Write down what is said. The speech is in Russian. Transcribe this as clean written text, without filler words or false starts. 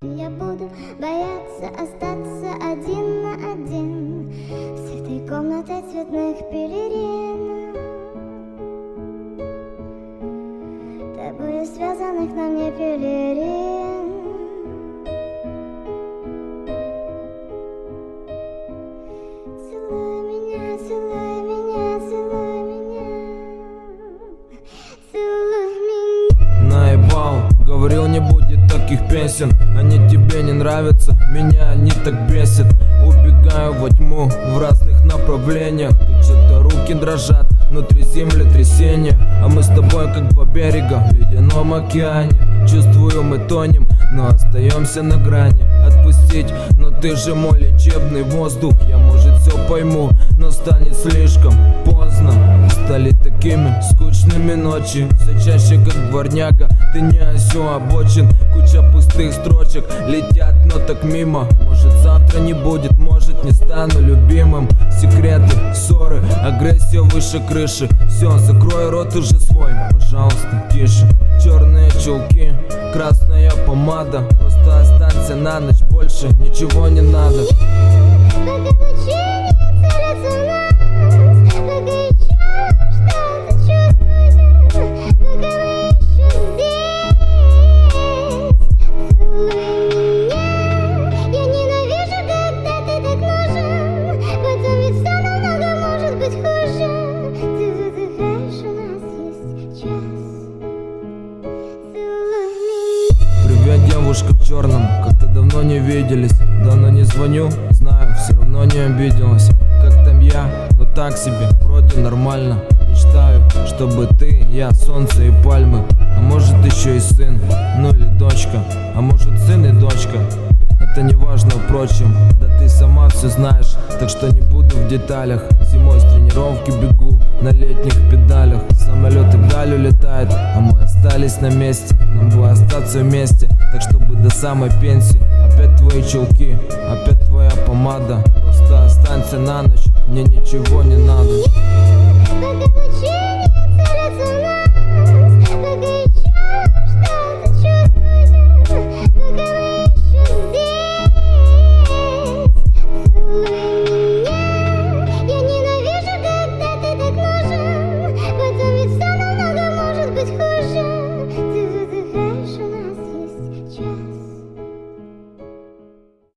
Я буду бояться остаться один на один с этой комнатой цветных пелерин, тобой связанных на мне пелерин. Целуй меня, целуй меня, целуй меня, целуй меня. Наебал, говорил, не будет таких песен. Они тебе не нравятся, меня они так бесят. Убегаю во тьму в разных направлениях. Тут что-то руки дрожат, внутри землетрясение. А мы с тобой как два берега в ледяном океане. Чувствую, мы тонем, но остаемся на грани. Отпустить, но ты же мой лечебный воздух. Я, может, все пойму, но станет слишком поздно. Стали такими скучными ночи, все чаще как дворняга. Ты не осел обочин, куча пустых строчек летят, но так мимо. Может, завтра не будет, может, не стану любимым. Секреты, ссоры, агрессия выше крыши. Все, закрой рот уже свой, пожалуйста, тише. Черные чулки, красная помада. Просто останься на ночь, больше ничего не надо. Пока лучи не целятся в нас, пока еще что-то чувствуем, пока мы еще здесь. Целуй меня, я ненавижу, когда ты так нужен, потом ведь все намного может быть хуже. Ты задыхаешь, у нас есть час. Целуй меня. Привет, девушка в черном, как-то давно не виделись. Давно не звоню, знаю, все равно не обиделась. Как там я? Ну так себе, вроде нормально. Мечтаю, чтобы ты, я, солнце и пальмы. А может еще и сын, ну или дочка. А может сын и дочка. Это не важно, впрочем, да ты сама все знаешь. Так что не буду в деталях. Зимой с тренировки бегу на летних педалях. Самолеты вдаль улетают, а мы остались на месте. Нам бы остаться вместе, так чтобы до самой пенсии. Опять твои чулки, опять твоя помада. Просто останься на ночь, мне ничего не надо.